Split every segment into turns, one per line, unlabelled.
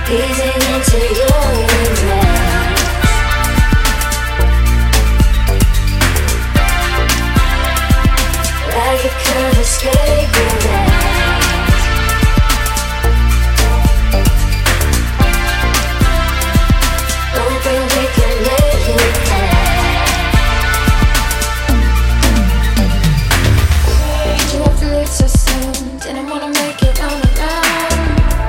Easing into your embrace, like you can't escape your gaze. Hoping we can make it past. You have to leave so soon, didn't wanna make it on alone.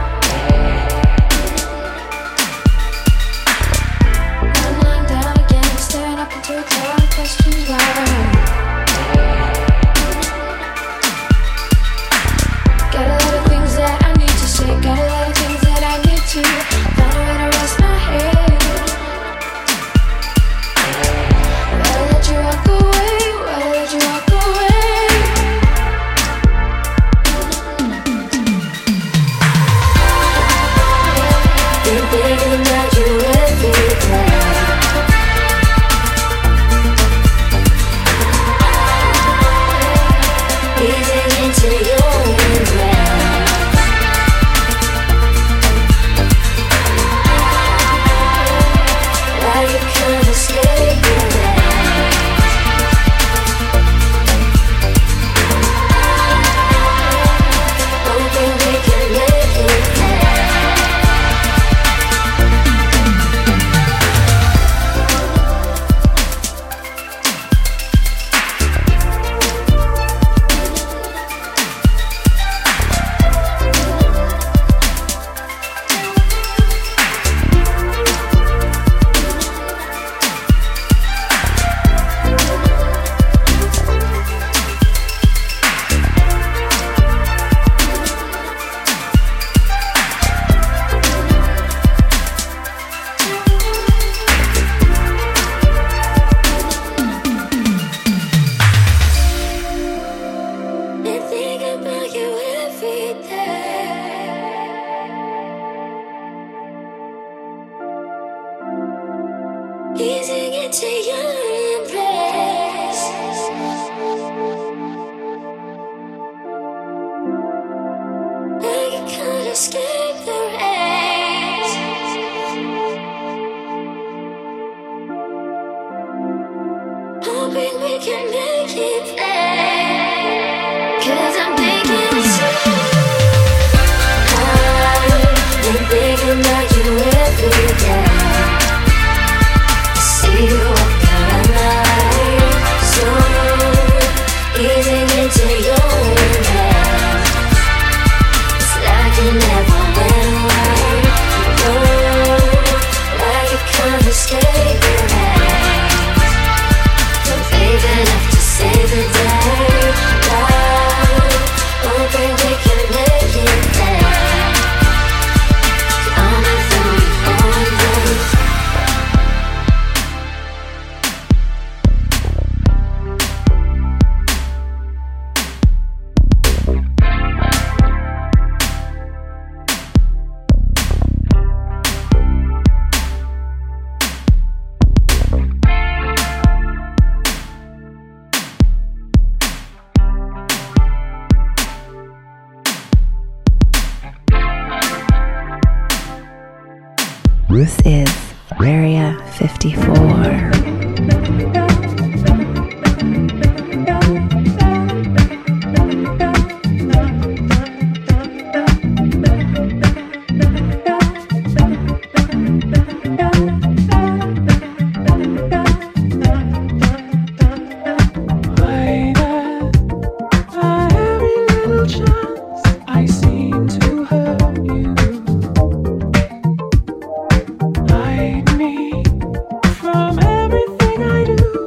I'm lying down again, staring up into a cloud of questions why. Got a lot of things that I need to say, got a lot of things that I need to find a way to rest my head. Why let you walk away? Why let you walk away? Been thinking about you every day. Easing into your embrace, like you can't escape your gaze. Hoping we can make it past. Been thinking about you every day. Easing into your embrace, like you can't escape the rays. Hoping we can make it past. 'Cause I'm thinking it's you. I've been thinking about you every day. I see you walking around night, so easing into your embrace. It's like you never went away. You know, like you can't escape your hands. Don't think enough to save the day. Love, hoping we can make it past. Coming through your embrace.
Ruth is Area 54.
From everything I do.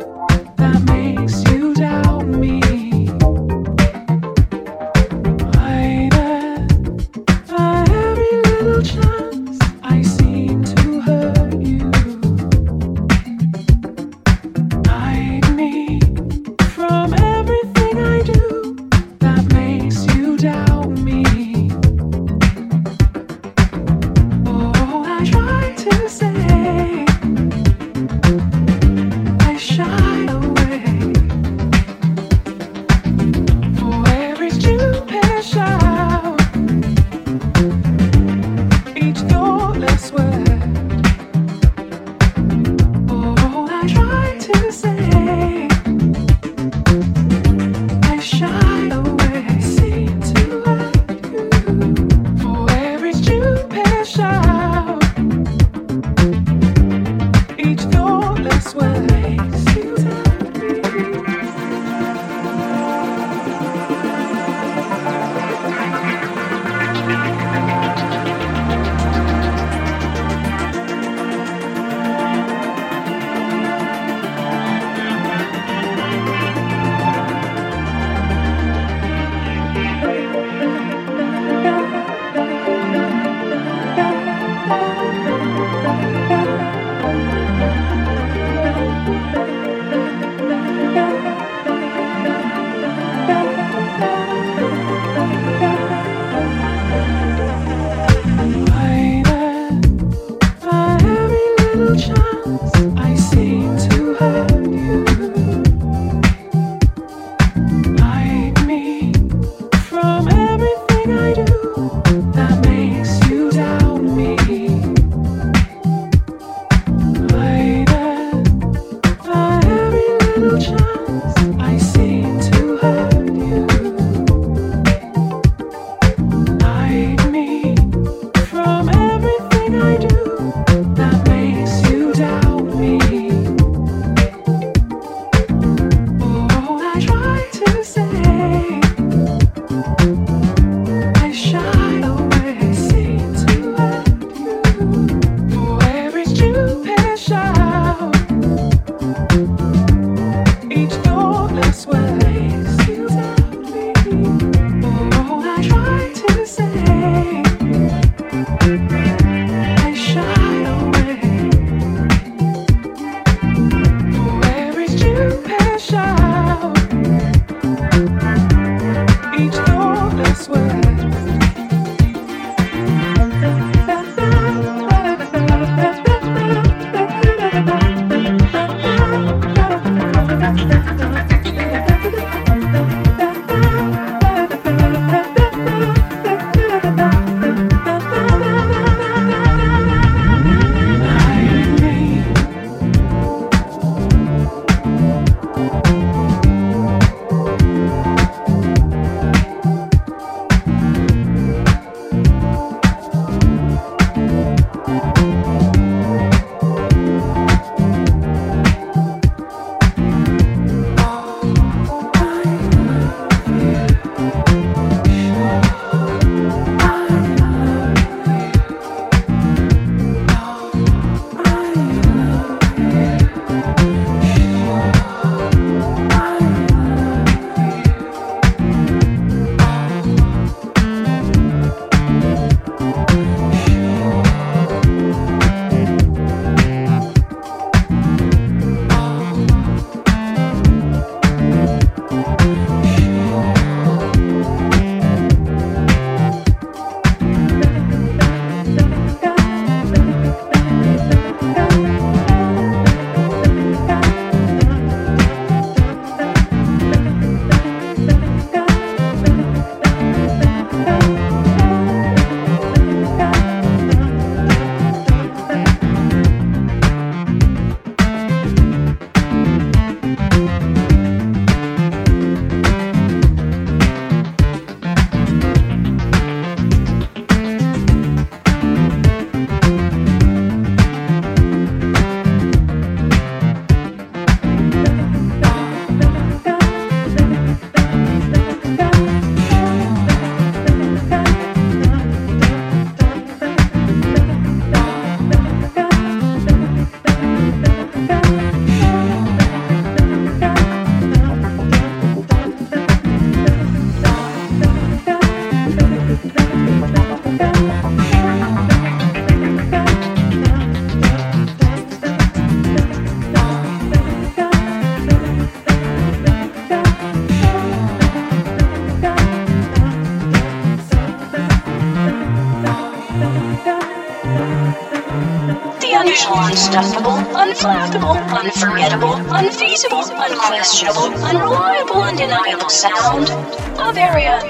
unusual, unstuffable, unflappable, unforgettable, unfeasible, unquestionable, unreliable, undeniable sound of Area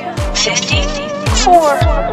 54.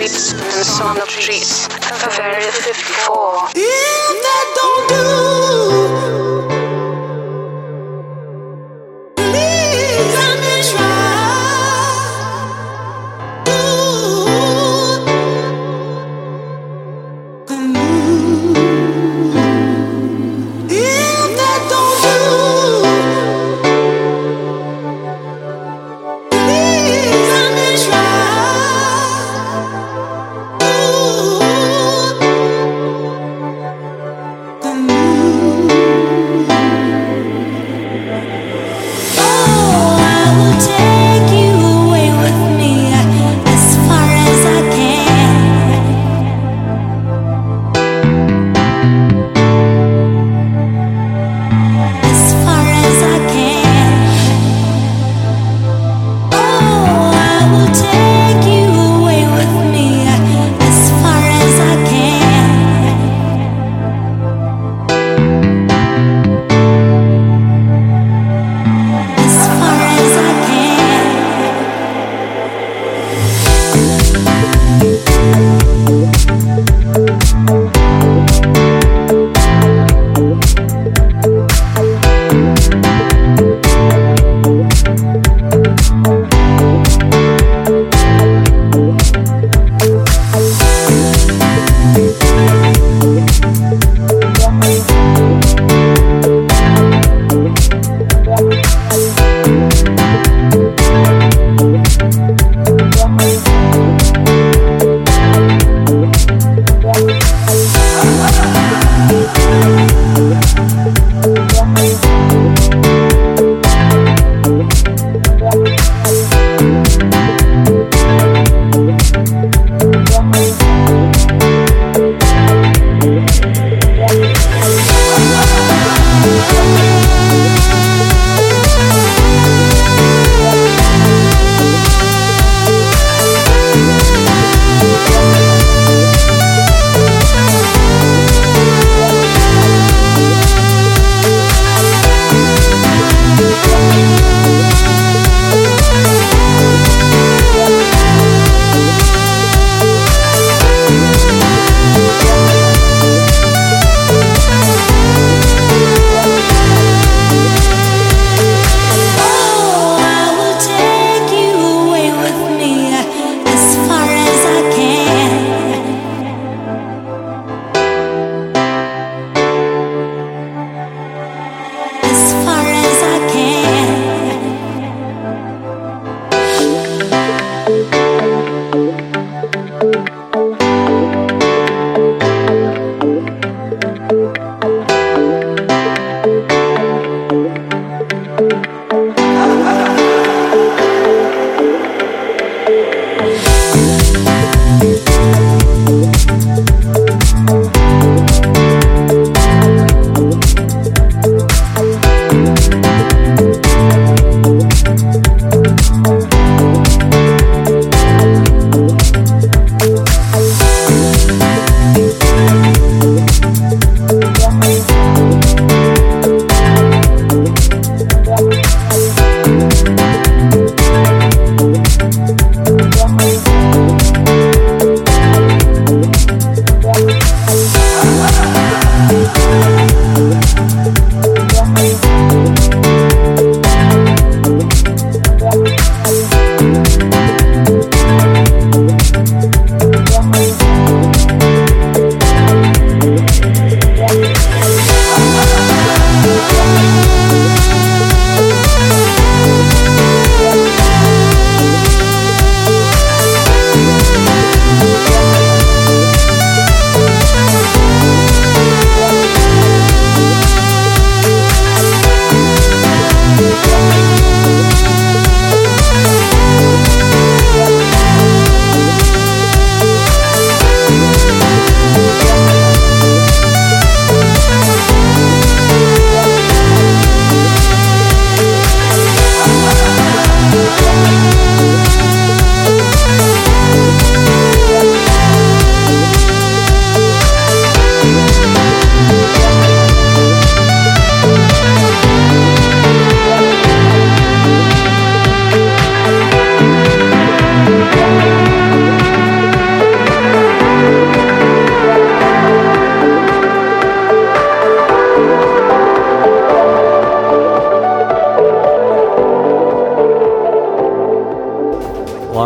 streets and son of trees of Area 54.
If that don't do, please let me try. If that don't do, please let me try. The moon.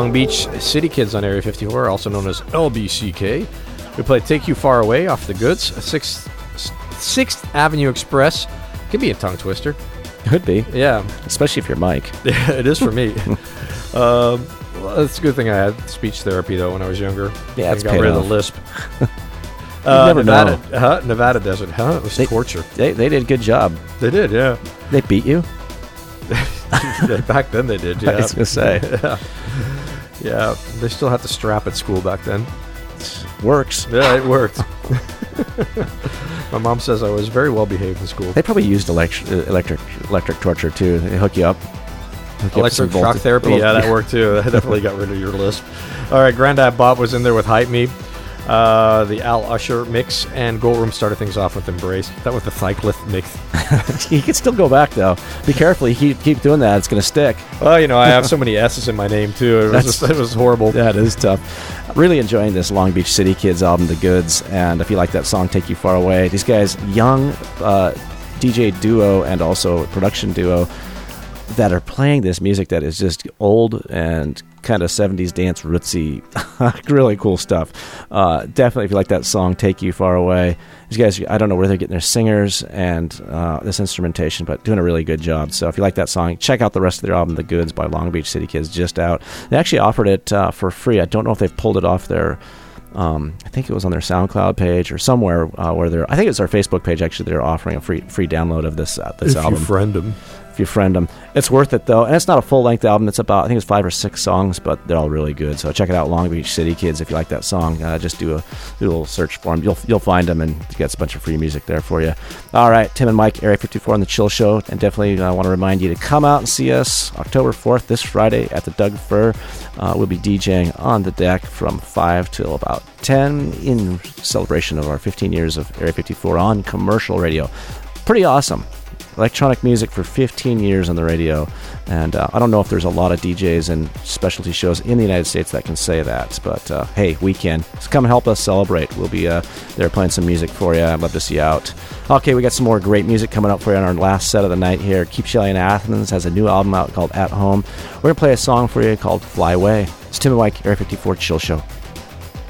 Long Beach City Kids on Area 54, also known as LBCK. We played Take You Far Away off the Goods. 6th Avenue Express. Could be a tongue twister.
Could be.
Yeah.
Especially if you're Mike.
Yeah, it is for me. It's a good thing I had speech therapy, though, when I was younger.
Yeah, it's
got
paid
rid
off.
of the lisp.
Never
Nevada,
know.
Nevada does it, huh? It was torture.
They did a good job.
They did, yeah.
They beat you?
Back then they did, yeah.
I was going to say.
Yeah, they still had to strap at school back then.
Works.
Yeah, it worked. My mom says I was very well behaved in school.
They probably used electric torture, too. They hook you up.
Electric shock therapy, yeah, that worked, too. That definitely got rid of your lisp. All right, Grandad Bob was in there with Hype Me. The Al Usher mix, and Gold Room started things off with Embrace. That was the Cyclist mix.
You can still go back, though. Be careful. You keep doing that, it's going to stick.
Well, I have so many S's in my name, too. It was horrible.
That is tough. Really enjoying this Long Beach City Kids album, The Goods. And if you like that song, Take You Far Away, these guys, young DJ duo and also production duo that are playing this music that is just old and kind of 70s dance rootsy. Really cool stuff. Definitely, if you like that song, Take You Far Away. These guys, I don't know where they're getting their singers and this instrumentation, but doing a really good job. So if you like that song, check out the rest of their album, The Goods by Long Beach City Kids, just out. They actually offered it for free. I don't know if they've pulled it off their I think it was on their SoundCloud page or somewhere where they're. I think it's their Facebook page. Actually, they're offering a free download of this album.
If you friend them.
If you friend them, it's worth it though. And it's not a full length album. It's about, I think it's 5 or 6 songs, but they're all really good. So check it out, Long Beach City Kids. If you like that song, just do a little search for them. You'll find them, and it gets a bunch of free music there for you. All right, Tim and Mike, Area 54 on the Chill Show, and definitely want to remind you to come out and see us October 4th, this Friday at the Doug Fir. We'll be DJing on the deck from 5 till about 10 in celebration of our 15 years of Area 54 on commercial radio. Pretty awesome. Electronic music for 15 years on the radio, and I don't know if there's a lot of DJs and specialty shows in the United States that can say that, but hey, we can. So come help us celebrate. We'll be there playing some music for you. I'd love to see you out. Okay, we got some more great music coming up for you on our last set of the night here. Keep Shelly in Athens has a new album out called At Home. We're going to play a song for you called Fly Away. It's Tim and Mike, Area 54 Chill Show.